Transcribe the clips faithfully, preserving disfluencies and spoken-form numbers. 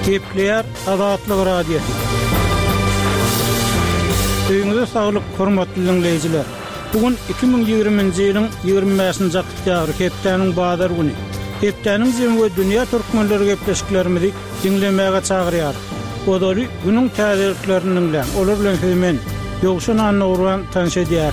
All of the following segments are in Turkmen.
Kepler Azatlyk Radiosu. Öňüňizde saglyk, hormatly dinleyijiler. Bugün iki bin ýigriminji ýylyň ýygrimi beşinji oktýabry hepdeniň bazar güni. Hepdeniň jemy we dünýä türkmenleri gepleşiklerimizi dinlemäge çagyrýar. Odoly günüň täzeliklerini bilen, olar bilen hemen ýogşan anlawan tanşedýär.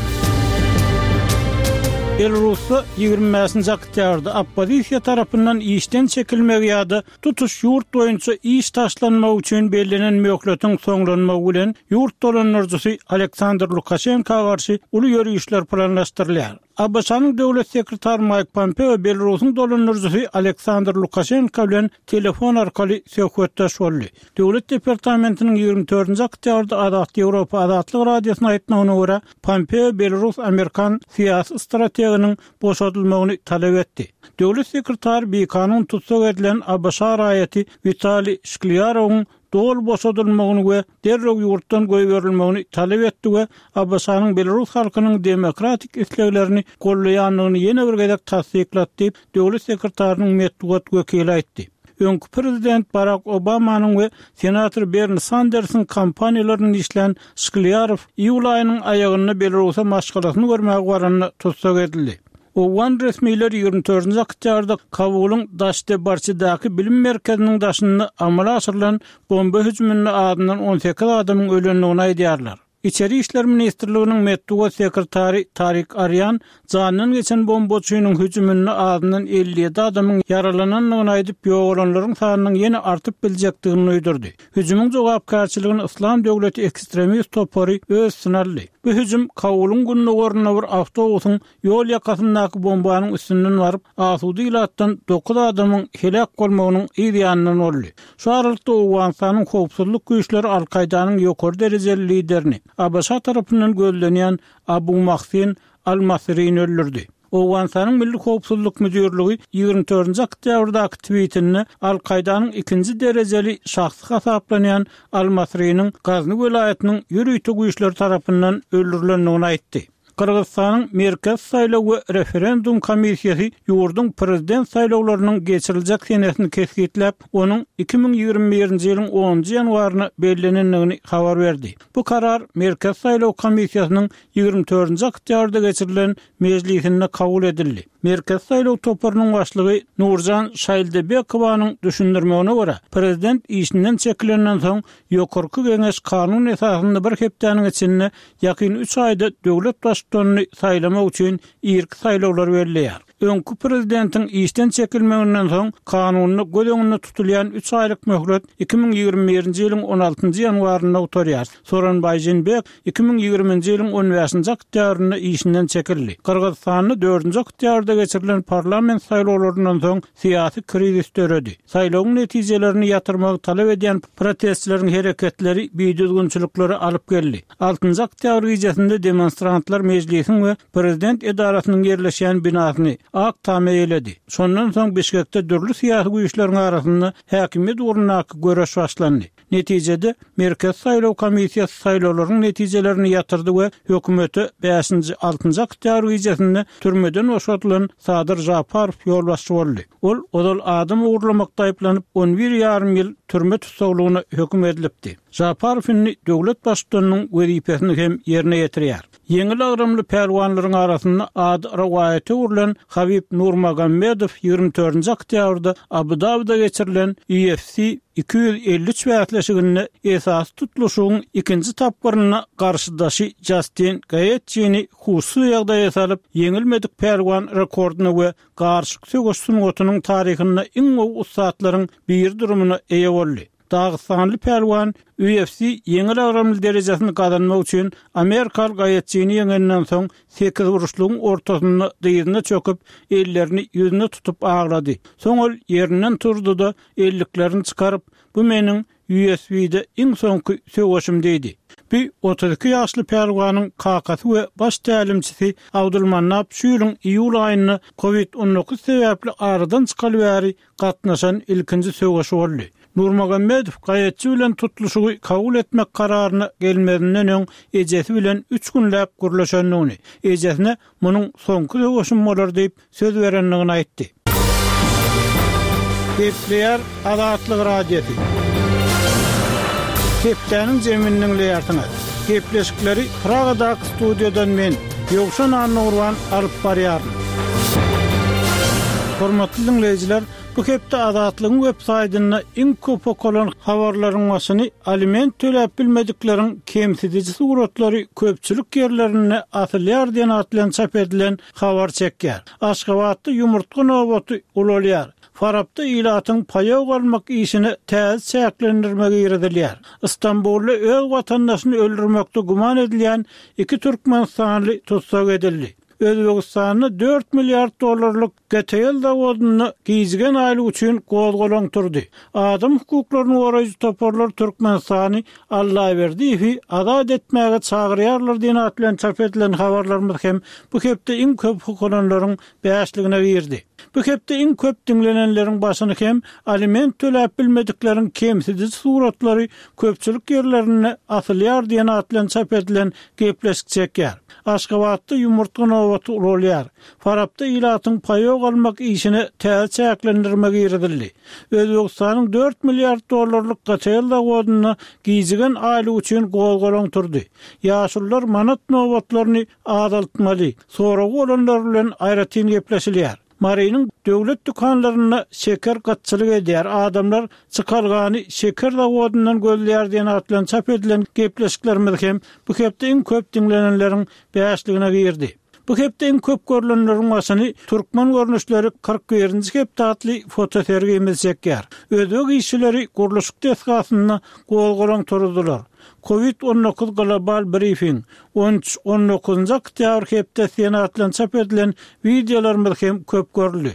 Belarusda ýygrimi beşinji oktýabrda oppozisiýa tarapyndan işden çekilmegi ýa-da tutuş ýurt boýunça iş taşlanmagy üçin belgilenen möhletin soňlanmagy bilen ýurt dolanjysy Aleksandr Lukashenko garşy uly ýörüşler planlaşdyrylýar. A B S-nyň döwlet sekretary Mike Pompeo Belarusyň dolanjysy Aleksandr Lukashenko bilen telefon arkaly söhbetdeş boldy. Döwlet departamentiniň ýygrimi dördünji oktýabrda Azatlyk Ýewropa Azatlyk Radiosyna aýtmagyna görä, Pompeo Belarus Amerikan siýasy strategiýanyň boşadylmagyny talap etdi. Döwlet sekretary bir kanun tutsak edilen A B S raýaty Vitaliy Shklyarowyň dol boşadylmagyny we derreg ýurtdan goýberilmegini talap etdi we A B S-nyň Belarus halkynyň demokratik isleglerini gollaýanlygyny ýene bir gezek tasdiklatdy, döwlet sekretarynyň medeniýet wekili aýtdy. Öňkü prezident Barack Obamanyň we senator Bernie Sanders'ın kampaniýalaryny işlen Shklyarow iýul aýynyň aýagyny Belarusa maşgalasyny görmäge baranyny tutsak edildi. Owan resmiler ýygrimi dördünji oktýabrda Kabulyň Daşdebarçydaky bilim merkeziniň daşyny amala aşyrylan bomba hüjümüne adyndan on sekiz adamyň ölenligini aýdýarlar. İçeri İşler Ministrliginiň medeniýet sekretary Tarik Aryan janyny geçen bombaçynyň hüjümüne adyndan elli ýedi adamyň yaralananlygyny aýdyp, ýoğulanlaryň sanynyň ýene artyp biljekdigini öýdürdi. Hüjümüň jogapkarçylygyny Islam döwleti ekstremist topary öz synarly. Bu hüjüm Kabulyň gününe gorna bir awtobusyň ýol ýakasyndaky bombanyň üstünden baryp, asudy ilatdan dokuz adamyň helak bolmagynyň ýa-da boldy. Şu aralykda Owensanyň howpsuzlyk güýçleri Al-Kaidanyň ýokary derejeli liderini A B S tarapyndan gözlenýän Abu Mahsin Al-Masri'ni öldürdi. Owensanyň Milli Howpsuzlyk Müdürligi ýygrimi dördünji oktýabrdaky tweetini Al-Kaidanyň ikinji derejeli şahsy hasaplanýan Al-Masri'niň Gazny welaýatynyň ýürüýte güýçleri tarapyndan öldürilendigini aýtdy. Kırgızstanyň Merkez saýlaw we referendum komissiýasy ýurdun prezident saýlawlarynyň geçiriljek senesini keskitlep, onuň iki bin ýigirmi birinji ýylyň onunji ýanwaryna belgilenenligini habar berdi. Bu karar Merkez saýlaw komissiýasynyň ýygrimi dördünji oktýabrda geçirilen mejlisinde kabul edildi. Merkez saýlaw toparynyň başlygy Nurjan Şaýldebekowanyň düşündirmegine görä, prezident işinden çekilenden soň ýokarky geňeş kanun esasynda bir hepdeniň içinde ýakyn üç aýda döwlet başlygyny saýlamak üçin irk saýlawlar berilýär. Öňkü prezidentin işden çekilmeginden soň kanunyny göz tutulýan üç aýlyk möhlet iki bin ýigirmi birinji ýylyň on altynjy ýanwaryna oturýar. Soran Bayjinbek iki bin ýigriminji ýylyň on beşinji oktýabryna işinden çekildi. Kırgızstanyň dördünji oktýabrda geçirilen parlament saýlawlaryndan soň syýasy krizis töredi. Saýlawyň netijelerini ýatyrmagy talap edýän protestleriň hereketleri biýdüzgünçilikleri alyp geldi. altynjy oktýabr gecesinde demonstrantlar mejlisiň we prezident edarasynyň ýerleşýän binasyny ak tameýledi. Şondan soň Bişkekde dürli syýasy güýçleriň arasynda häkimiýet urunaky göreş başlandy. Netijede Merkez saýlaw komissiýasy saýlawlaryň netijelerini ýatyrdy we hökümeti beşinji altynjy oktýabr gecesinde türmeden boşatylan Sadyr Japarow ýolbaşçy boldy. Ol odal adam uğurlamakda aýplanyp on bir ýarym ýyl türme tutsaglygyna höküm edilipdi. Japarowyň döwlet başlygynyň wezipesini hem ýerine ýetirýär. Yeňil agramly pälwanlaryň arasynda ad rawayaty urulan Habib Nurmagomedov ýygrimi dördünji oktýabrda Abu Dabida geçirilen U F C iki yüz elli üç wätleşigine esas tutuluşyň ikinji tapgyryna garşydaşy Justin Gaethje'ni husy ýagdaýa salyp yeňilmedik pälwan rekordyny we garşyk sögüş sunugatynyň taryhyna iň gowy ustadlaryň bir durumuna eýe boldy. Dağıstanlı pälwan U F C yeňil agramly derejesini gazanmak üçin Amerikal Gaethje'ni yeňenden soň sekiz uruşlugyň ortasyna dyýyna çöküp ellerini ýüzüne tutup aglady. Soň ol ýerinden turdy da elliklerini çykaryp, bu meniň U F C'de iň soňky sögüşim diýdi. Bir otuz iki ýaşly pälwanyň kakasy we baş tälimçisi Abdulmanap şu ýylyň iýul aýyny covid on dokuz sebäpli aradan çykaly bäri gatnaşan ilkinji sögüşi boldy. Nurmagomedov Gaethje bilen tutuluşy kabul etmek kararyna gelmedinden öň ejesi bilen üç günläp gürleşenligini, ejesine munyň soňky sögüşim bolar diýip söz berenligini aýtdy. Gepleyer Azatlyk Radiosu. Keptäniň zeminiň leýartyna. Gepleşikleri Pragadak studiodan men Ýogşan Annurwan alyp barýaryn. Hormatly dinleýijiler, bu hepde Azatlygyň web saýtyna iň köp okulan habarlaryň başyny aliment töläp bilmedikleriň kemsitici suratlary köpçülik ýerlerine atylýar diýen atlan çap edilen habar çekýär. Aşgabatda yumurtga nobaty ulalýar. Farapda ilatyň paýa galmak işini täze çäklendirmegi ýerdilýär. İstanbulda öz watandaşyny öldürmekde guman edilýän iki türkmenstanly tutsak edildi. Özbegistanyň dört milliard dollarlyk G T L dawadyny gizgen aýly üçin gozgolan turdy. Adam hukuklaryny goraýjy toparlar Türkmenistany Allah berdi, azad etmäge çagyrýarlar diýen atlan çap edilen habarlarymyz hem bu hepde iň köp hukulanlaryň beýasligine girdi. Bu hepde iň köp dinlenenleriň başyny hem aliment töläp bilmedikleriň kemsitici suratlary köpçülik ýerlerine atylýar diýen atlan çap edilen gepleşik çekýär. Aşgabatda yumurtga nobaty ulalýar. Farapda ilatyň paýa galmak işini täze çäklendirmegi ýerdildi. Özbegistanyň dört milliard dollarlyk G T L dawadyny gizgen aýly üçin gozgolan turdy. Ýaşullar manat nobatlaryny azaltmaly. Sonra olanlar bilen aýratyn gepleşilýär. Marinin döwlet dükanlaryna şeker gatçylyk edýär. Adamlar çykargany şeker dawadynyň gözleýär diýen atlan çap edilen gepleşiklerimiz hem bu hepde iň köp dinlenenleriň beýasligine girdi. Bu hepde iň köp görülenleriň başyny türkmen görnüşleri kırk birinji hepde atly fotosergimiz çekýär. Özbek işçileri guruluşyk desgasyna gozgolan turdular. Covid on dokuz global briefing on üç on dokuzuncu oktyabr hepde senatlan çap edilen videolarymyz hem köp görüldi.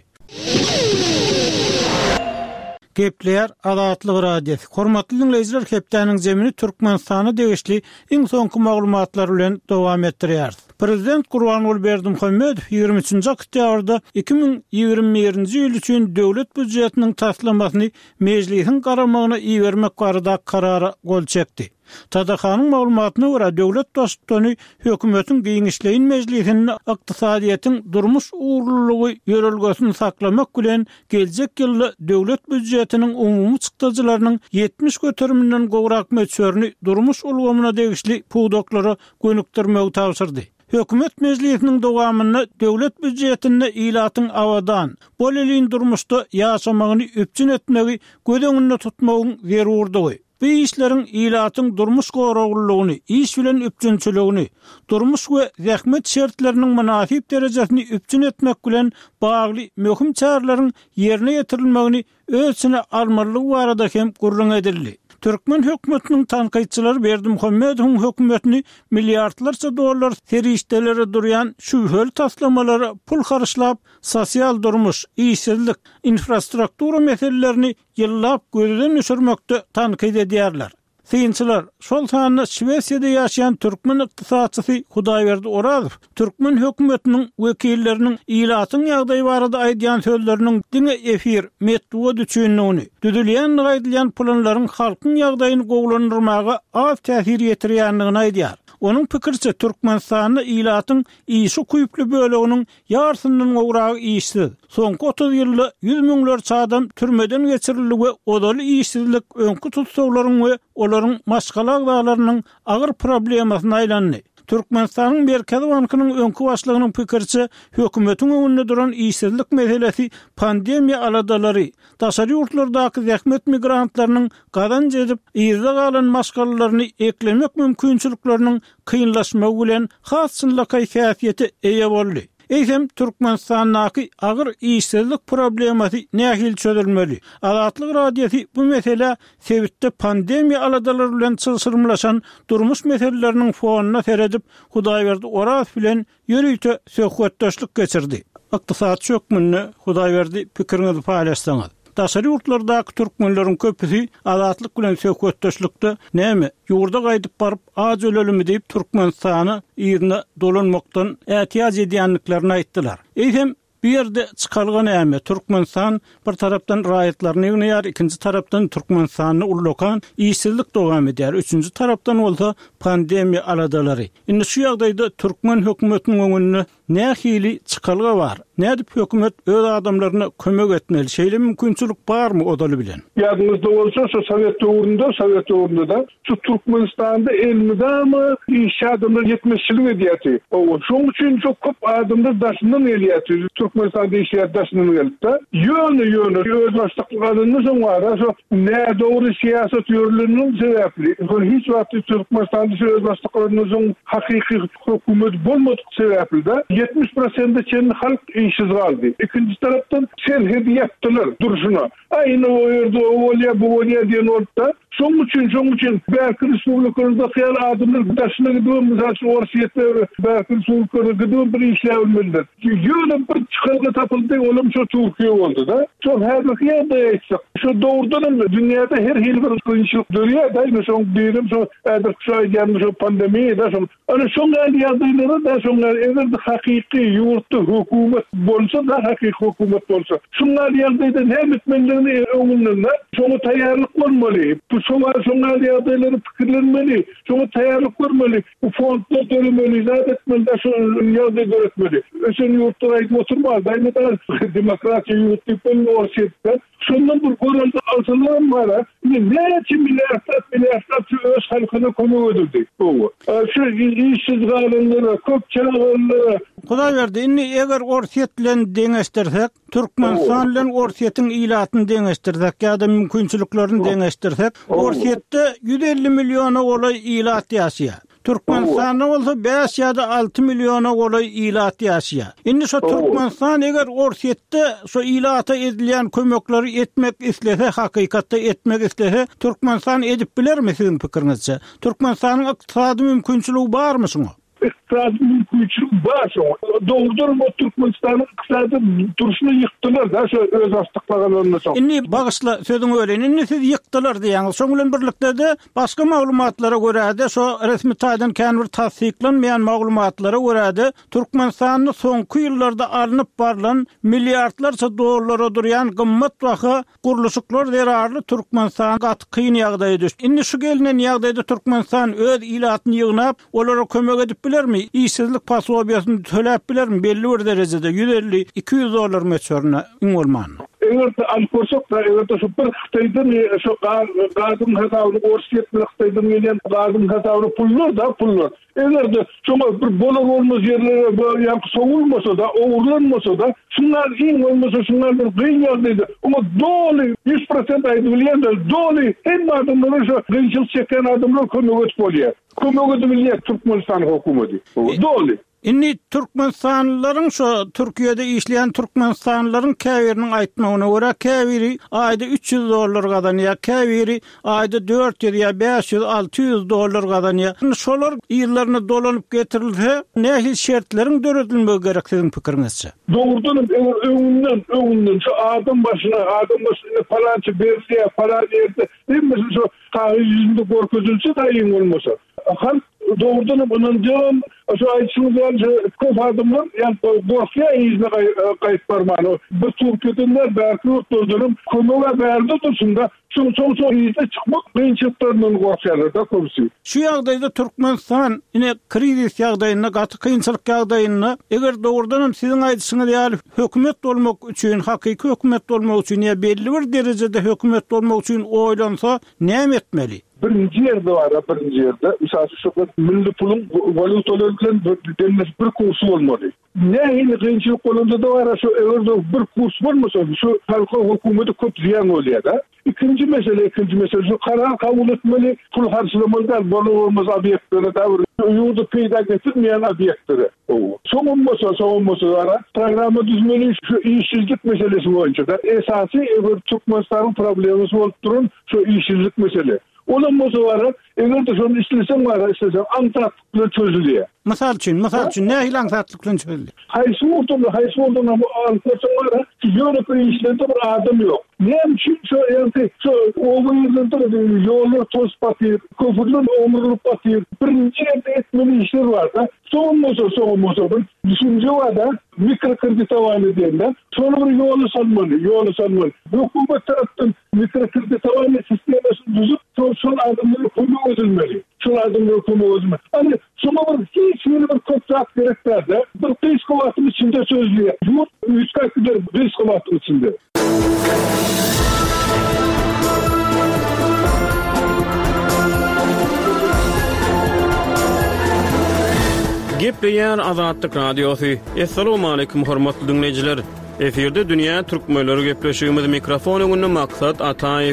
Gepleyer Azatlyk Radiosu. Hormatly dinleýijiler, hepdäniň zemini Türkmenistany degişli iň soňky maglumatlar bilen dowam etdirýär. Prezident Gurbanuly Berdimuhammedow ýygrimi üçinji oktýabrda iki ming ýygrimi birinji ýyl üçin döwlet büdjetiniň taslamasyny mejlisiň garamagyna iýermek barada karara gol çekdi. Tadakanyň maglumatyna görä döwlet dostlugy hökümetiň giňişleýin mejlisinde ykdysadiýetiň durmuş uğurlulygy ýörelgesini saklamak bilen geljek ýylda döwlet büdjetiniň umumy çykdyjylarynyň yetmiş göteriminden gowrak möçberini durmuş ulgamyna degişli puwdoklara gönükdirmegi tapşyrdy. Hökümet mejlisiniň dowamyny döwlet büdjetini ilatyň awadan boleliň durmuşda ýaşamagyny üpçün etmegi gödeňinde tutmagyň zerurdygy. Bu işlerin ilatyň durmuş goraglylygyny, iş bilen üpçünçiligini, durmuş we zähmet şertleriniň münasip derejesini üpçün etmek bilen bagly möhüm çaralaryň ýerine ýetirilmegini ölçüne almalylygy barada hem gurrun edildi. Türkmen hökümetiniň tanqidçilari Berdimuhammedowyň hökümetini milliardlarça dollar serişdelere durýan şübheli taslamalary pul harçlap sosial durmuş, işsizlik, infrastruktura meselelerini ýyllap gözden düşürmekde tanqid edýärler. Synçylar, şol sany Şwesiýada ýaşaýan türkmen ykdysadçysy Hudaýberdi Orazow, türkmen hökümetiniň wekilleriniň ilatyň ýagdaýy barada aýdýan sözleriniň diňe efir, medeniýet düşünýäni, düzülýän gaýdylýan planlaryň halkyň ýagdaýyny gowlandyrmaga az täsir ýetirýändigini aýdýar. Onun pikirçe Türkmenistanyň ilatyň işi kuýuply böleginiň ýarsynyň gowragy işsiz. Soňky otuz ýylda yüz miňlerçe adam türmeden geçirildi we odaly işsizlik öňkü tutsaklaryň we olaryň maşgala agdalarynyň agyr problemasyna aýlandy. Türkmenistanyň Merkezi Bankynyň öňkü başlygynyň pikirçe hökümetiň öňünde duran işsizlik meselesi pandemiýa aladalary, daşary ýurtlardaky zähmet migrantlarynyň gazanç edip ýerde galan maşgalalarını eklemek mümkinçilikleriniň kynlaşmagy bilen hasçylyk käýfiýeti eýe boldy. Eýsem Türkmenistanyň agyr işsizlik problemasy nähil çözülmeli. Azatlyk Radiosu bu mesele sebitde pandemiýa aladalary bilen çylşyrmlaşan durmuş meseleleriniň fonuna seredip Hudaýberdi Orazow bilen ýörüýte söhbetdeşlik geçirdi. Ykdysatçy hökümini Hudaýberdi pikiriňizi paýlaşsaňyz. Daşary ýurtlardaky türkmenleriň köpüsi azatlyk bilen söhbetdeşlikde näme ýurda gaýdyp baryp az ölelimi diýip Türkmenistany ýerine dolanmakdan ätiýaz edýänliklerini aýtdylar. Eýsem bir yerde çıkargan äme Türkmenistan bir tarapdan raýatlaryny ýygnaýar, ikinji tarapdan Türkmenistanyny ullokan işsizlik dowam edýär. Üçüncü tarapdan bolsa pandemiýa aladalary. Indi şu ýagdaýda Türkmen hökümetiniň öňünde nähili çıkalga bar. Nädip hökümet öz adamlaryna kömek etmeli? Şeýle mümkinçilik barmy odaly bilen? Ýadynızda bolsa, şu Sowet döwründe, Sowet döwründe da şu Türkmenistanda elmidama iş adamlar yetmişçilik edýäti. O şoň üçin çok köp adamlar daşyndan gelýär. Türkmenistanda işler daşyndan geldi. Ýöne ýöne öz başlyklaryny soňra şu ne dogry siýasat ýörleriniň sebäpli. Hiç wagt Türkmenistanda şu öz başlyklaryny soň hakyky hökümet bolmadyk sebäpli de yetmiş prosent çen halk işsiz galdy. Ikinji tarapdan sen hediyetler duruşuna. Aynı o yerde o bolýa bu bolýa diýen orta. Şoň üçin, şoň üçin Berk Respublikasyny hyýal adamlar daşyna gidýär, mysal Orsiýetde Berk Respublikasyny gidýär bir işler bilmelidir. Ýöne bir çykylgy tapyldy, olam şu Türkiýe boldy da. Şu her bir ýerde etdik. Şu döwrden dünýäde her hil bir kynçylyk dörýär da, şoň birim şu ädir şaýgan şu pandemiýa da şoň. Ana şoň ýerlerde da şoň eger hakyky ýurtda hökümet bolsa da hakyky hökümet bolsa. Şoňlar ýerde hem etmenlerini öňünde şoňa taýýarlyk bolmaly. Bu şoňa şoňlar ýerleri pikirlenmeli. Şoňa taýýarlyk görmeli. Bu fondlar dölemeli, zat etmeli, şu ýerde göretmeli. Öşen ýurtlara aýdyp oturmaz. Daýmada demokratiýa ýurtdypyn Orsiýetde şondan bir görüldü alsalar var. Näçe milliardlar milliardlar şu öz halkyna kömek edildi. Bu. Şu işsiz galanlara, köp çağırlara. Hudaý berdi. Inni eger Orsiýet bilen deňeşdirsek, Türkmenistan bilen Orsiýetin ilatyny deňeşdirsek, ýa-da mümkinçiliklerini deňeşdirsek, Orsiýetde yüz elli milyona golay ilat ýaşaýar. Türkmenistanda bolsa beş ýa-da altı milyona golay ilat ýaşaýar. Indi şu Türkmenistan eger Orsiýetde şu ilata edilýän kömekleri etmek islese, hakykatda etmek islese, Türkmenistan edip bilermi sizin pikiriňizçe? Türkmenistanyň ykdysady mümkinçiligi barmy şoňa? İktisadi mümkinçilik var şu. Doğrudur bu Türkmenistan'ın iktisadi duruşunu yıktılar da şu öz astıklaganlarına çok. Inni bağışla sözünü öğrenin. Inni siz yıktılar diýäňiz. Şoň bilen birlikde de başga maglumatlara görä de şu resmi taýdan kän bir tasdiklenmeýän maglumatlara görä de Türkmenistanyň soňky ýyllarda alınıp barlan milliardlarça dollara durýan gymmat wahy guruluşyklar zerarly Türkmenistan gat kyn ýagdaýa düşdi. Inni şu gelinen ýagdaýda Türkmenistan öz ilatyny ýygnap olara kömek edip bilermi? İşsizlik pasobiýasyny töläp bilermi? Belli bir derejede yüz elli iki yüz dollar meçörüne iňolman. Eger alporsak da eger şu bir Hytaýdan şu gazyň hesabyny Orsiýet bilen Hytaýdan gelen gazyň hesabyny pullar da pullar. Eger de şoňa bir bolar bolmaz ýerlere ýa-da soňulmasa da, owurlanmasa da, şunlar iň bolmasa şunlar bir gyn ýagdaýda. Ama doly yüz prosent aýdyp bilýär, doly hem adamlar şu gynçylyk çeken adamlar kömek bolýar. Kömek edilýär Türkmenistan hökümeti. Doly. Inni Türkmenistanlıların şu Türkiye'de işleyen Türkmenistanlıların käwirinin aýtmagyna görä käwiri aýda üç yüz dollar gadanýar, käwiri aýda dört yüz ýa beş yüz altı yüz dollar gadanýar. Şolar ýyllaryna dolanyp getirilse nähili şertleriň döredilmegi gerek sizin pikiriňizçe? Doğrudan öňünden öňünden şu adam başına adam başına palançy berse falan ýerde hemmesi şu taýy ýüzünde gorkuzulsa da iň bolmasa. Halk doğrudan bunun devam şu aýtşyňyz köp adamlar ýa gorkya ýüzüne gaýyp barmany. Bu Türkiýeden belki ýurtlardan kömege berdi durşunda şu soň soň ýüzde çykmak kynçylyklaryndan gorkýarlar da köpüsi. Şu ýagdaýda Türkmenistan ine krizis ýagdaýyna, gaty kynçylyk ýagdaýyna eger doğrudan sizin aýdyşyňyz ýaly hökümet bolmak üçin, hakyky hökümet bolmak üçin ýa belli bir derejede hökümet bolmak üçin oýlansa näme etmeli? Birinci yerde var, birinci yerde. Mesela şu milli pulun valutalarından denmez bir kursu olmalı. Ne yine kıyınçılık kolunda da var, şu evde bir kurs olmasa, şu halka hükümeti köp ziyan oluyor da. İkinci mesele, ikinci mesele, şu karar kabul etmeli, pul harcılamadan bana olmaz obyektleri de var. Yurdu peyda getirmeyen obyektleri. Soğunmasa, soğunmasa var. Programı düzmeli şu işsizlik meselesi boyunca da. Esası Türkmenistan'ın problemi olup durun şu işsizlik mesele. Olamasa var, eger de şonu işlesem var, işlesem antatlıkla çözülüyor. Misal için, misal için ne hilan antatlıkla çözülüyor? Haysı oldu, haysı oldu ama antatsam var, yönetme işlerinde bir adam yok. Neyem için şu yani şu overyerden yollar toz batıyor, köprüler omurulup batıyor. Birinci yerde etmeli işler var da, soğunmasa soğunmasa bir düşünce var da, mikrokredit havanı diyenler, sonra bir yolu sanmalı, yolu sanmalı. Hükümet taraftan mikrokredit havanı sistemini düzüp, son adımları kömük edilmeli. Son adımları kömük edilmeli. Hani Şuna hiç bir koprak gerekmedi. Bir kıyıs kovatın içinde sözlüyor. Yurt üç katıdır kıyıs kovatın içinde. Gepleyen Azadlyk Radiosu. Assalamu alaykum hormatly dinleyijiler. Eferde dünýä türkmenleri gepleşýümiz mikrofon öňünde Maksat Ataýew.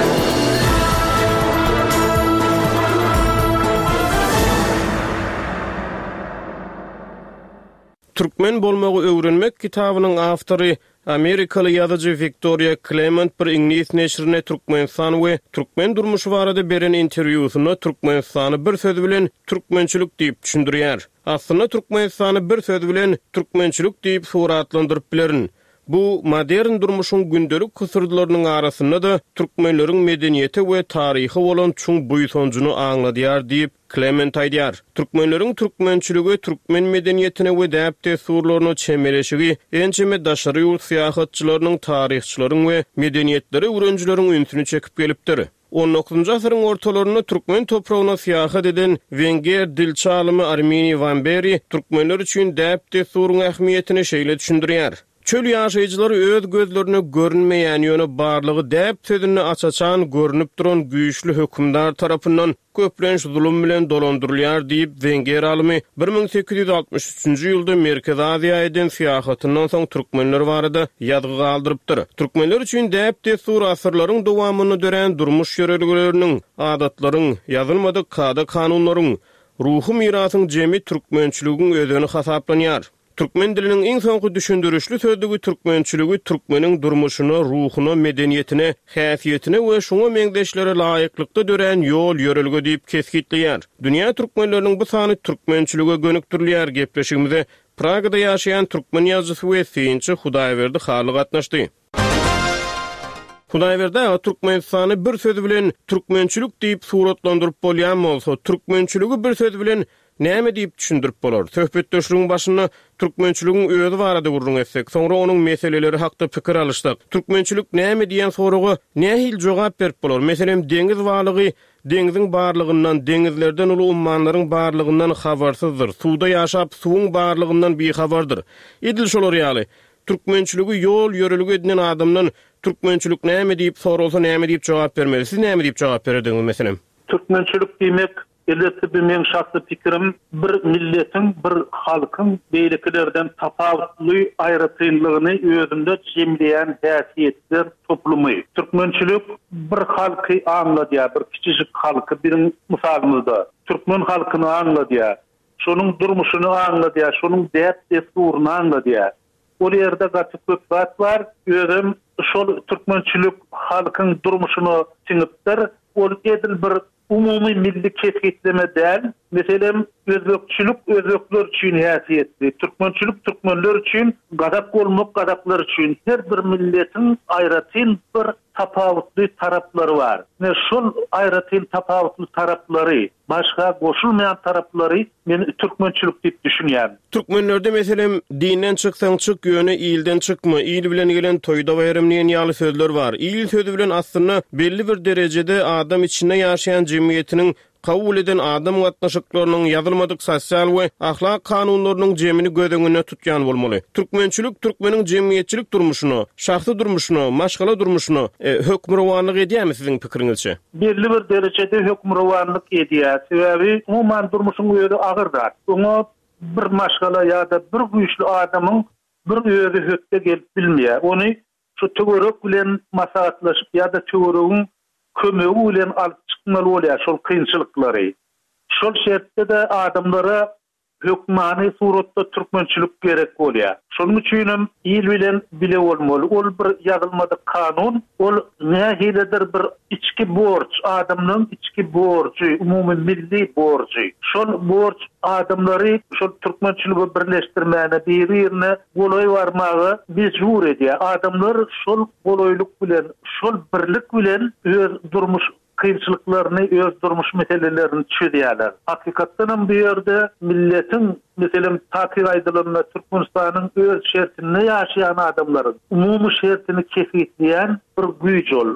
Türkmen bolmagy öwrenmek kitabynyň awtory Amerikaly ýazyjy Victoria Clement bir İngiliz neşrine Türkmenistan we Türkmen durmuşy barada beren interwýusyna Türkmenistany bir söz bilen türkmençilik diýip düşündirýär. Aslynda Türkmenistany bir söz bilen türkmençilik diýip suratlandyryp bilerin. Bu modern durmuşyň gündelik kusurlarynyň arasynda da türkmenleriň medeniýeti we taryhy bolan çuň buýsonjuny aňladýar diýip Clement aýdýar. Türkmenleriň türkmençiligi, türkmen medeniýetine we däpde surlaryny çemeleşigi, ençeme daşary ýurt syýahatçylarynyň, taryhçylaryň we medeniýetleri öwrenjileriň ünsüni çekip gelipdir. on dokuzuncu asyryň ortalaryny türkmen topragyna syýahat eden Wenger dilçi alymy Armeni Van Beri türkmenler üçin däpde suryň ähmiýetini şeýle düşündirýär. Çöl ýaşaýjylary öz gözlerine görünmeýän ýöne barlygy däp sözüni açaçan görünüp duran güýçli hökümdar tarapyndan köplenç zulüm bilen dolandyrylýar diýip Wenger alymy bir ming sekiz ýüz altymyş üçinji ýylda Merkez Aziýa eden syýahatyndan soň türkmenler barada ýadgy galdyrypdyr. Türkmenler üçin däpde sur asyrlaryň dowamyny dören durmuş ýöreligleriniň, adatlaryň, ýazylmady kada kanunlaryň, ruhy mirasyň jemi türkmençiligiň özüni hasaplanýar. Türkmen diliniň iň soňky düşündürüşli sözlügi türkmençiligi türkmeniň durmuşyna, ruhuna, medeniýetine, häsiýetine we şoňa meňdeşlere laýyklykda dören ýol ýörelge diýip kesgitleýär. Dünýä türkmenleriniň bu sany türkmençilige gönükdirilýär gepleşigimize Pragada ýaşaýan türkmen ýazgysy we synçy Hudaýberdi Haly gatnaşdy. Hudaýberde Türkmenistany bir söz bilen türkmençilik diýip suratlandyryp bolýan bolsa, türkmençiligi bir söz bilen näme diýip düşündirip bolar? Söhbetdeşligiň başyna türkmençiligiň özü barada gurrun etsek, soňra onuň meseleleri hakda pikir alışdyk. Türkmençilik näme diýen soraga nähil jogap berip bolar? Meselem deňiz walygy, deňiziň barlygyndan, deňizlerden uly ummanlaryň barlygyndan habarsyzdyr. Suwda ýaşap, suwuň barlygyndan bihabardyr. Edil şolar ýaly. Türkmençiligi ýol ýörelgi edilen adamdan türkmençilik näme diýip sorulsa näme diýip jogap bermeli? Siz näme diýip jogap bererdiňiz meselem? Türkmençilik diýmek elbetde bir men şahsy pikirim bir milletiň, bir halkyň beýlekilerden tapawutly aýratynlygyny özünde jemleýän häsiýetler toplumy. Türkmençilik bir halky aňladýar, bir kiçik halky biriň mysalymyzda türkmen halkyny aňladýar. Şonuň durmuşyny aňladýar, şonuň däp desturuny aňladýar. O ýerde gatyp köp zat bar, özüm şol türkmençilik halkyň durmuşyny çiňipdir. Ol edil bir umumy milli kesgitleme däl. Meselem özbekçilik özbekler üçin häsiýetli, türkmençilik türkmenler üçin, gadak bolmak gadaklar üçin. Her bir milletiň aýratyn bir tapawutly taraplary bar. Ne şol aýratyn tapawutly taraplary, başga goşulmayan taraplary men türkmençilik diýip düşünýär. Türkmenlerde meselem dinden çyksaň çyk ýöne ýyldan çykma, ýyl bilen gelen toýda bayramlayan ýaly sözler bar. Ýyl sözü bilen aslynda belli bir derejede adam içinde ýaşaýan jemgyýetiniň kabul eden adam gatnaşyklarynyň ýazylmadyk sosial we ahlak kanunlarynyň jemini gödöňüne tutýan bolmaly. Türkmençilik türkmeniň jemgyýetçilik durmuşyny, şahsy durmuşyny, maşgala durmuşyny e, hökmürwanlyk edýärmi siziň pikiriňizçe? Belli bir derejede hökmürwanlyk edýär. Sebäbi umman durmuşyň öýüri agyrdyr. Oňa bir maşgala ýa-da bir güýçli adamyň bir öýüri hökde gelip bilmeýär. Ony şu töwerek bilen maslahatlaşyp ýa-da töweregiň kömegi bilen alyp çykmaly bolýar şol kynçylyklary. Şol şertde de adamlara hökmany suratda türkmençilik gerek bolýar. Şonuň üçin ýyl bilen bile bolmaly. Ol bir ýazylmady kanun, ol nähilidir bir içki borç, adamyň içki borçy, umumy milli borçy. Şol borç adamlary şol türkmençiligi birleşdirmäne, bir-birine goloy barmagy mejbur edýär. Adamlar şol goloýluk bilen, şol birlik bilen öz durmuş kıyımçılıklarını, öz durmuş meselelerini çözüyorlar. Hakikaten bu yerde milletin, mesela takir aydılığında Türkmenistan'ın öz şertini yaşayan adamların umumi şertini kefitleyen bir güç ol.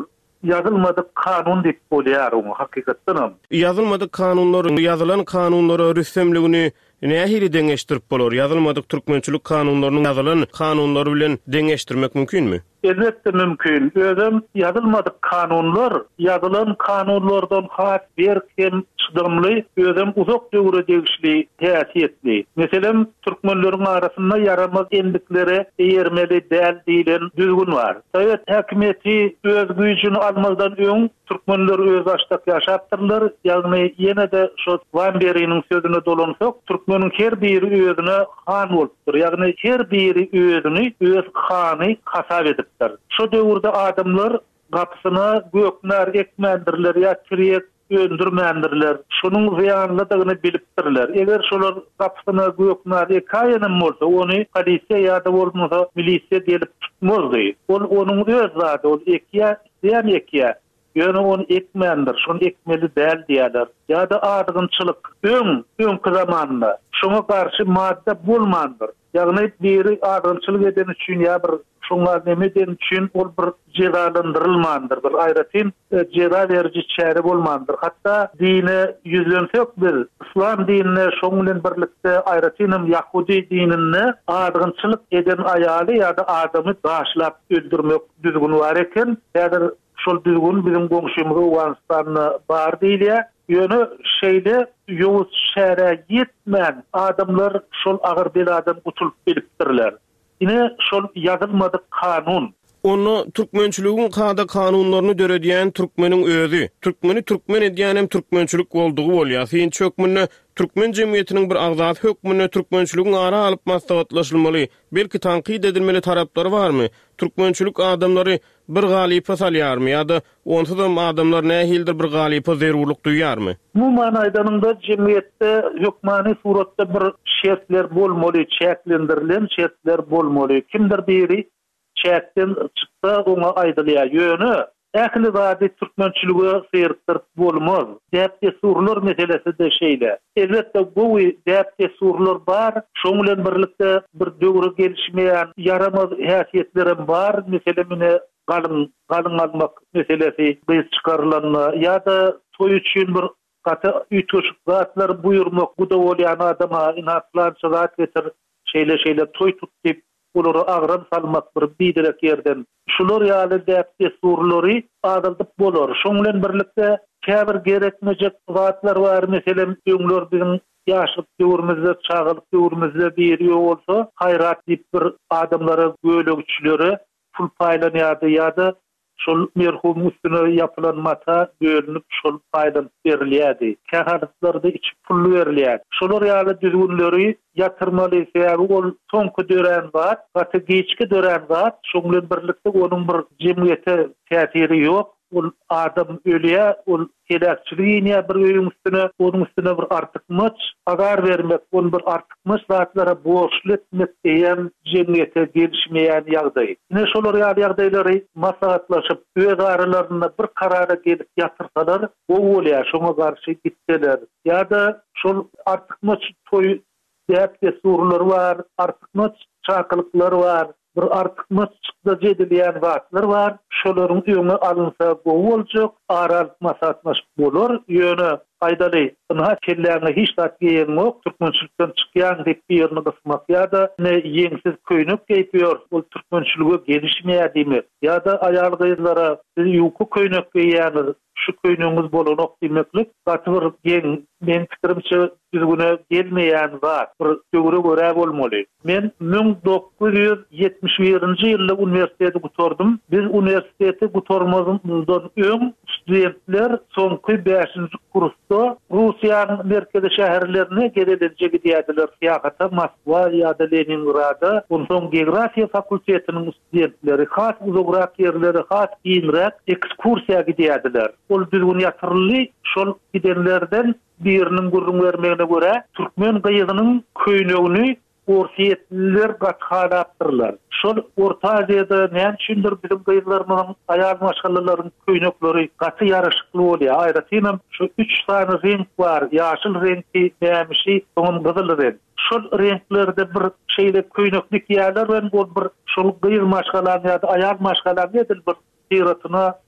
yazılmadık kanun dip bolýar o hakykatdan. Yazılmadyk kanunlaryň, ýazylan kanunlara rüstemligini nähili deňeşdirip bolar? Yazılmadyk türkmençilik kanunlarynyň ýazylan kanunlary bilen deňeşdirmek mümkinmi? Elbette mümkin. Özüm yazılmadık kanunlar, yazılan kanunlardan has bir kim çydamly, özüm uzak döwre degişli, täsirli. Meselem türkmenleriň arasynda yaramaz endikleri eýermeli däl diýilen düzgün var. Sowet häkimeti öz güýjüni almazdan öň türkmenler öz açdak ýaşapdyrlar. Ýagny ýene-de şo Van Beriniň sözüne dolansak, türkmeniň her biri özüne han bolupdyr. Ýagny her biri özüni öz hany hasap edip şu döwürde adamlar gapysyna göknär ekmendirler ýa kirek öndürmendirler. Şonuň ziýanlydygyny bilipdirler. Eger şolar gapysyna göknär ekaýanym bolsa, ony polisiýa ýa-da bolmasa milisiýa gelip tutmazdy. Ol onuň öz zady, ol ekýä, ýa ekýä. Ýöne onu ekmendir, şonu ekmeli däl diýerler. Ýa-da adygynçylyk öň öňki zamanda şoňa garşy madde bolmandyr. Ýagny biri adygynçylyk eden üçin ýa bir şoňa neme eden üçin ol bir jezalandyrylmandyr. Bir aýratyn jeza beriji çäre bolmandyr. Hatda dine ýüzlensek bir İslam dinine şoň bilen birlikde aýratynam Yahudi dinine adygynçylyk eden aýaly ýa-da adamy gaşlap öldürmek düzgün bar eken, ýa-da şol düzgün bizim goňşumyza Awganistanyna bar diýilýär. Ýöne şeýle ýowuz şäre ýetmän adamlar şol agyr bir adam utulup bilipdirler. Ine şol yazılmadyk kanun. Onu türkmençiligiň kada kanunlaryny döredýän türkmeniň özü. Türkmeni türkmen edýän hem türkmençilik boldugy bolýar. Sen çökmünde türkmen jemgyýetiniň bir agzat hökmüne türkmençiligiň ara alyp maslahatlaşylmaly, belki tanqid edilmeli taraplary barmy? Türkmençilik adamlary bir galypa salýarmy ýa-da onsuzam adamlar nähildir bir galypa zerurluk duýarmy? Bu manaýdanynda jemgyýetde hökmany suratda bir şertler bolmaly, çäklendirilen şertler bolmaly. Kimdir biri çäkden çyksa oňa aýdylýar. Ýöne ähli zady türkmençiligi syrtdyr bolmaz. Däpde surlar meselesi de şeýle. Elbetde bu däpde surlar bar, şoň bilen birlikde bir döwre gelişmeýän yaramaz häsiýetlerim bar. Meselemine galyn galyn almak meselesi biz çykarylan ýa-da toý üçin bir gaty üýtgeşik zatlar buýurmak, bu da bolýan adama inatlança zat getir, şeýle şeýle toý tut diýip olary agran salmak bir biderek ýerden. Şular ýaly däpde surlary adaldyp bolar. Şoň bilen birlikde käbir gerekmejek zatlar bar. Meselem öňler bizim ýaşlyk döwrümizde, çağlyk döwrümizde bir ýol bolsa, haýrat diýip bir adamlara gölegçileri pul paýlanýardy ýa-da şol merhum üstüne ýapylan mata bölünip şol paýdan berilýärdi. Kähärlikleri içip pul berilýär. Şolar ýaly düzgünleri ýatyrmaly sebäbi ol soňky dören zat, gaty geçki dören zat, şoň bilen birlikde onuň bir jemgyýete täsiri ýok. Ol adam ölýär, ol kelekçiligiňe bir öýüň üstüne, onuň üstüne bir artykmyç agar bermek, onu bir artykmyç zatlara borçly etmek diýen jemgyýete gelişmeýän ýagdaý. Ine şolar ýagdaýlary maslahatlaşyp öz aralaryna bir karara gelip ýatyrsalar, o bolýar, şoňa garşy gitseler. Ýa-da şol artykmyç toý däpde surlar bar, artykmyç çakylyklar bar. Bir artykmyç çykda jedilýän wagtlar bar. Şolaryň öňe alynsa gowy boljak, aralyk maslahatlaşyp bolar. Ýöne aýdaly, ina kelläňe hiç zat giýenmek, türkmençilikden çykýan diýip ýerine gysmak ýa-da ne ýeňsiz köýnük geýpýär, ol türkmençiligi gelişmeýär diýmek. Ýa-da aýal gyzlara siz ýuky köýnük giýýäňiz, şu köýnüňiz bolanok diýmeklik, gaty bir ýeň, men pikirimçe düzgüne gelmeýän zat, bir döwre görä bolmaly. Men ming dokuz ýüz ýetmiş birinji ýylda uniwersiteti gutardym. Biz uniwersiteti gutarmazdan öň studentler soňky beşinji kursda Russiýanyň merkezi şäherlerine gelenje gidýärdiler. Ýa-da Moskwa ýa-da Leningrada. Ondan geografiýa fakultetiniň studentleri, has uzakrak ýerlere, has ýinrek ekskursiýa gidýärdiler. Ol düzgün ýatyrly, şol gidenlerden biriniň gurrun bermegine görä türkmen gyýygynyň köýnegini orsiýetliler gathalapdyrlar. Şol Orta Aziýada näme üçindir bizim gyýylarymyň aýal maşgallalaryň köýnekleri gaty ýaraşykly bolýar. Aýratynam şu üç tane renk bar. Ýaşyl reňki, nämişi, soňam gyzyl renk. Şol renklerde bir şeýle köýneklik ýerler we bol bir şol gyýyl maşgallary ýa-da aýal maşgallary edil bir siratyna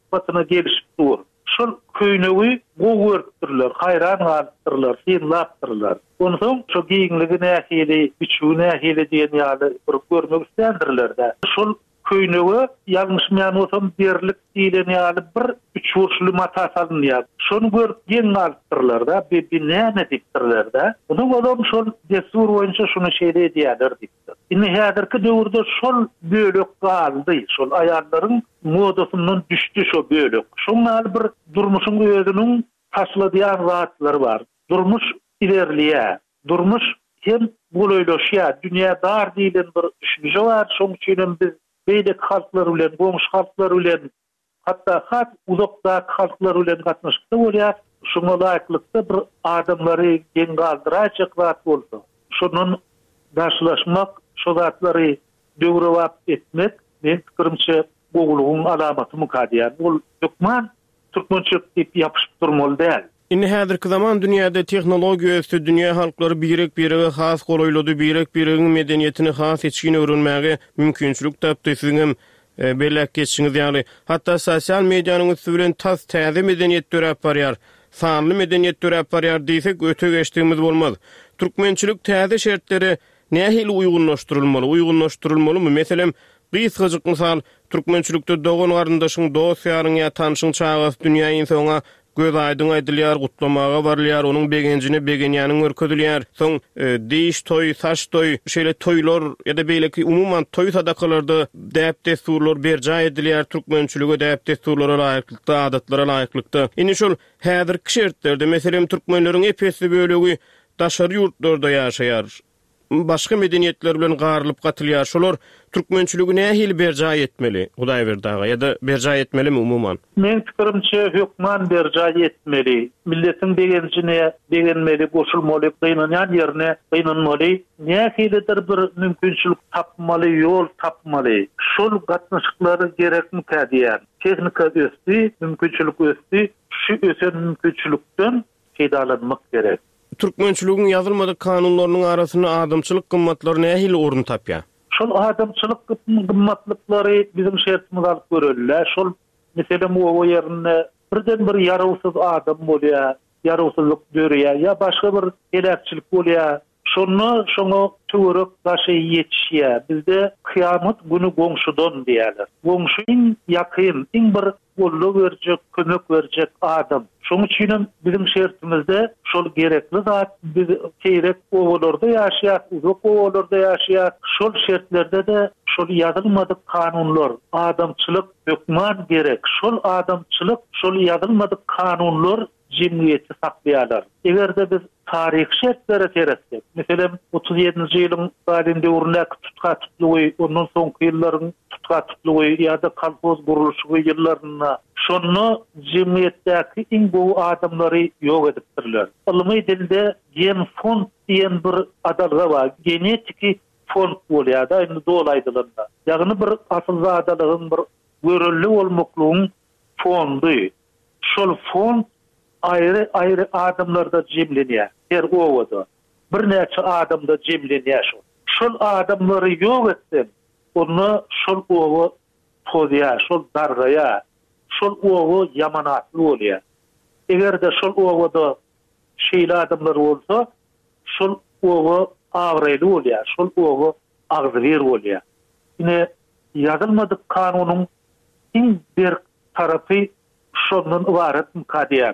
batyna gelişip dur. Şol köýnegi gowurtdyrlar, hayran galtyrlar, sinlapdyrlar. Onu soň şo giňligi nähili, biçügi nähili diýen ýaly bir görmek istendirler-de. Şol köýnegi ýalňyşmaýan bolsam berlik diýilen ýaly bir üç burçly mata salynýar. Şonu görüp giň galtyrlar-da, bir näme diýipdirler-de. Onu bolam şol desur boýunça şunu şeýle diýerler diýipdir. Indi häzirki döwürde şol bölek galdy, şol aýallaryň modasyndan düşdi şo bölek. Şoňa bir durmuşyň özüniň taşladýan rahatlary bar. Durmuş ilerliýär. Durmuş hem golaýlaşýar, dünýä dar diýilen bir düşünje bar. Şoň üçin biz beýlek halklar bilen, goňşy halklar bilen, hatda hat uzakda halklar bilen gatnaşykda bolýar. Şoňa laýyklykda bir adamlary geň galdyraçak zat bolsa, şonun daşlaşmak, şo zatlary döwrewap etmek, men pikirimçe gowulugyň alamaty mukaddiýar. Bol dökman türkmençilik diýip ýapyşyp durmaly däl. Indi häzirki zaman dünýäde tehnologiýa ösdi, dünýä halklary birek birege has golaýlady, birek biregiň medeniýetini has etşigini öwrenmäge mümkinçilik tapdy. Siziň belek geçişiňiz ýaly hatda sosial mediýanyň üstü bilen tas täze medeniýet dörep barýar, sanly medeniýet dörep barýar diýsek öte geçdigimiz bolmaz. Türkmençilik täze şertleri nähili uýgunlaşdyrylmaly, uýgunlaşdyrylmalymy? Meselem, gysgaçyk mysal, türkmençilikde dogan garyndaşyň, dost ýaryň ýa tanşyň çagas dünýä insana göz aýdyň aýdylýar, gutlamaga barlýar, onuň begenjini begenýanyň örkedilýär. Soň e, diş toy, saç toy, şeýle toýlar ýa-da beýleki umuman toy sadakalarda däp desturlar berja edilýär, türkmençilige däp desturlara laýyklykda, adatlara laýyklykda. Indi şol häzirki şertlerde meselem türkmenleriň epesli bölegi daşary ýurtlarda ýaşaýar. Başga medeniýetler bilen garylyp gatylýar. Şolar türkmençiligi nähili berja etmeli, Hudaý berdaga ýa-da berja etmelimi umuman? Men pikirimçe hökman berja etmeli. Milletiň begenjine begenmeli, goşulmaly, gynanýan ýerine gynanmaly. Nähilidir bir mümkinçilik tapmaly, ýol tapmaly. Şol gatnaşyklary gerekmi kädiýär. Tehnika ösdi, mümkinçilik ösdi. Şu ösen mümkinçilikden feýdalanmak gerek. Türkmençiligiň ýazylmady kanunlarynyň arasyna adamçylyk gymmatlary nähili orun tapýar? Şol adamçylyk gymmatlyklary bizim şertimiz alyp görelýär. Şol meselem o ýerine birden bir ýarawsyz adam bolýar, ýarawsyzlyk görýär ýa başga bir elekçilik bolýar. Şonu şoňa töwerek daşy ýetişýär. Bizde kıyamet günü goňşudan diýerler. Goňşuň ýakyn, iň bir golluk berjek, kömek berjek adam. Şoň üçin bizim şertimizde şol gerekli zat biz keýrek owalarda ýaşaýar, uzak owalarda ýaşaýar. Şol şertlerde de şol ýazylmady kanunlar, adamçylyk hökman gerek. Şol adamçylyk, şol ýazylmady kanunlar jemgyýeti saklaýarlar. Egerde biz taryh şertlere teretsek, meselem otuz ýedinji ýylyň galinde urnak tutka tutlugy, ondan soňky ýyllaryň tutka tutlugy ýa-da kolhoz gurulşy ýyllaryna şonu jemgyýetdäki iň gowy adamlary ýok edipdirler. Ilmy dilde gen fond diýen bir adalga bar. Genetiki fond bolýar-da, indi dolaýdylanda. Ýagny bir asıl zadalygyň bir görünli bolmaklygyň fondy. Şol fond ayrı ayrı adamlarda cemlenýär. Her owada bir näçe adamda cemlenýär şol. Şol adamlary ýok etsen, onu şol owa pozýar, şol dargaýar. Şol owa ýamanatly bolýar. Egerde şol owada şeýle adamlar bolsa, şol owa awraýly bolýar, şol owa agzyr bolýar. Ine ýazylmady kanunyň iň bir tarapy şondan ibaret mukaddiýär.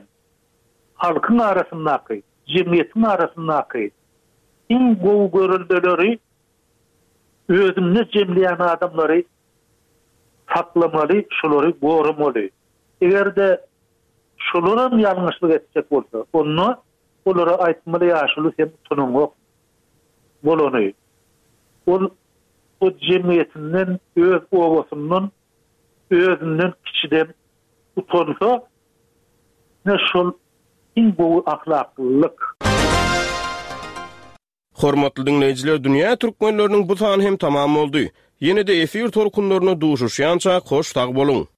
Halkyň arasyndaky, jemgyýetiň arasyndaky iň gowy görülmeleri özüni jemleýän adamlary saklamaly, şolary gorumaly. Egerde şolaryň ýalňyşlyk etjek bolsa, onu olara aýtmaly ýaşuly sen tunuňok bolany. Ol o jemgyýetinden, öz owasyndan, özünden kiçiden utansa, ne şol iň gowy ahlaklyk. Hormatly dinleýijiler, dünýä türkmenleriniň bu sany hem tamam boldy. Ýene-de efir torkunlaryna duşuşýança hoş tag boluň.